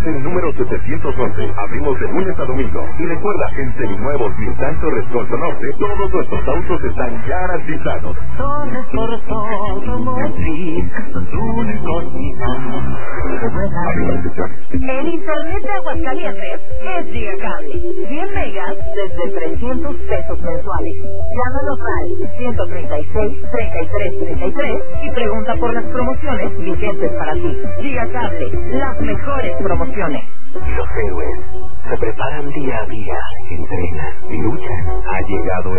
el número 711. Abrimos de lunes a domingo. Y recuerda, en seminuevos Nissan Rescolto Norte, todos nuestros autos están garantizados. El internet de Aguascalientes es Gigacable. 100 megas desde 300 pesos mensuales. Llámanos al 136-3333 y pregunta por las promociones vigentes para ti. Gigacable, las mejores promociones. Los héroes se preparan día a día, entrenan y luchan. Ha llegado